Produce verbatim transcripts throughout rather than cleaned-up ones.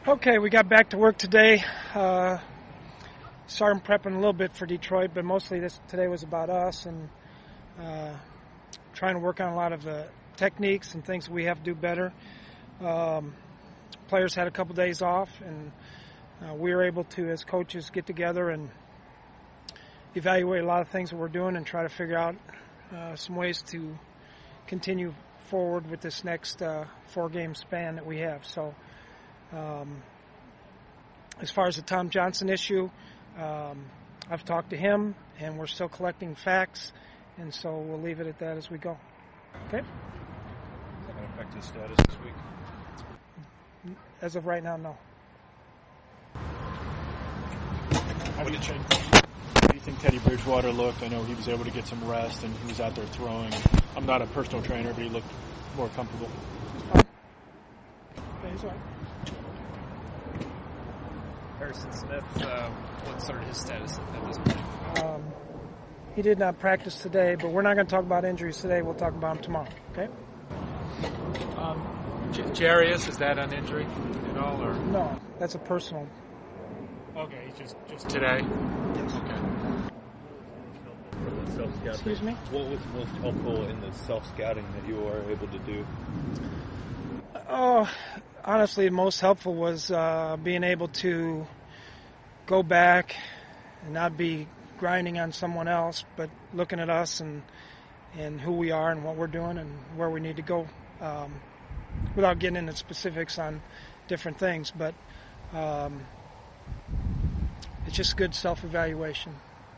Okay, we got back to work today. Uh, started prepping a little bit for Detroit, but mostly this today was about us and uh, trying to work on a lot of the techniques and things that we have to do better. Um, players had a couple days off, and uh, we were able to, as coaches, get together and evaluate a lot of things that we're doing and try to figure out uh, some ways to continue forward with this next uh, four-game span that we have. So. Um, as far as the Tom Johnson issue, um, I've talked to him, and we're still collecting facts, and so we'll leave it at that as we go. Okay? Is that going to affect his status this week? As of right now, no. How do you think, how do you think Teddy Bridgewater looked? I know he was able to get some rest, and he was out there throwing. I'm not a personal trainer, but he looked more comfortable. He's fine. Okay, he's all right. Harrison Smith, um, what's sort of his status at this point? Um, he did not practice today, but we're not going to talk about injuries today. We'll talk about them tomorrow, okay? Um, J- Jarius, is that an injury at all? Or? No, that's a personal. Okay, he's just, just today? Yes. Okay. Excuse me? What was most helpful in the self-scouting that you were able to do? Oh, honestly, most helpful was uh, being able to go back and not be grinding on someone else, but looking at us and and who we are and what we're doing and where we need to go, um, without getting into specifics on different things. But um, it's just good self-evaluation.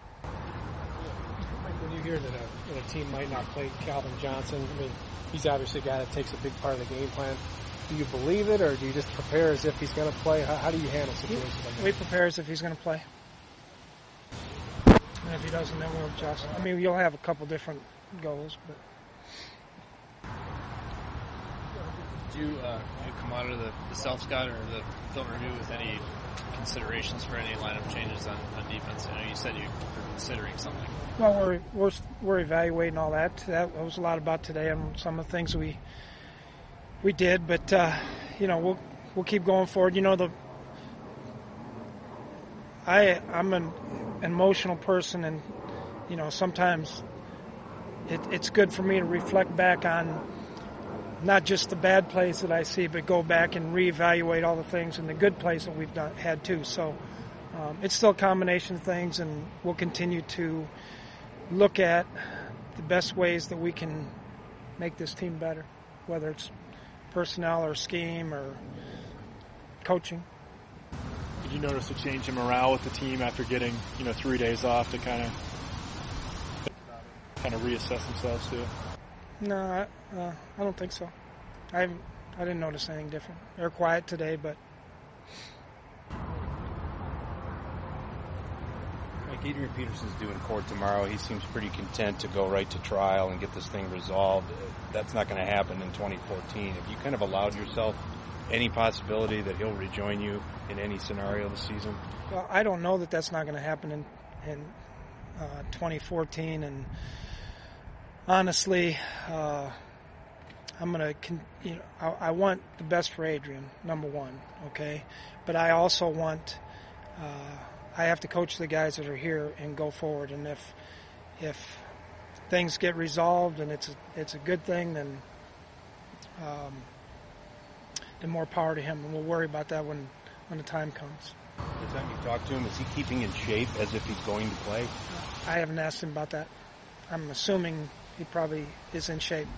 When you hear that a, that a team might not play Calvin Johnson, I mean, he's obviously a guy that takes a big part of the game plan. Do you believe it, or do you just prepare as if he's going to play? How, how do you handle situations like that? We prepare as if he's going to play. And if he doesn't, then we'll adjust. I mean, you'll have a couple different goals, but... Do you, uh, you come out of the, the self-scout or the film review with any considerations for any lineup changes on, on defense? I know you said you were considering something. Well, we're, we're, we're evaluating all that. That was a lot about today and some of the things we... We did, but uh, you know, we'll we'll keep going forward. You know, the I I'm an emotional person, and you know, sometimes it, it's good for me to reflect back on not just the bad plays that I see, but go back and reevaluate all the things and the good plays that we've done had too. So um, it's still a combination of things, and we'll continue to look at the best ways that we can make this team better, whether it's personnel or scheme or coaching. Did you notice a change in morale with the team after getting, you know, three days off to kind of kind of reassess themselves too? No, I, uh, I don't think so. I I didn't notice anything different. They're quiet today, but. Like Adrian Peterson's due in court tomorrow. He seems pretty content to go right to trial and get this thing resolved. That's not going to happen in twenty fourteen. Have you kind of allowed yourself any possibility that he'll rejoin you in any scenario this season? Well, I don't know that that's not going to happen in in uh, twenty fourteen, and honestly, uh, I'm going to, you know, I, I want the best for Adrian, number one, okay, but I also want. Uh, I have to coach the guys that are here and go forward. And if if things get resolved and it's a, it's a good thing, then um, then more power to him. And we'll worry about that when, when the time comes. The time you talk to him, is he keeping in shape as if he's going to play? I haven't asked him about that. I'm assuming he probably is in shape.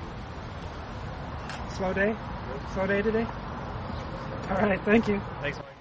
Slow day? Slow day today? All right, thank you. Thanks, Mike.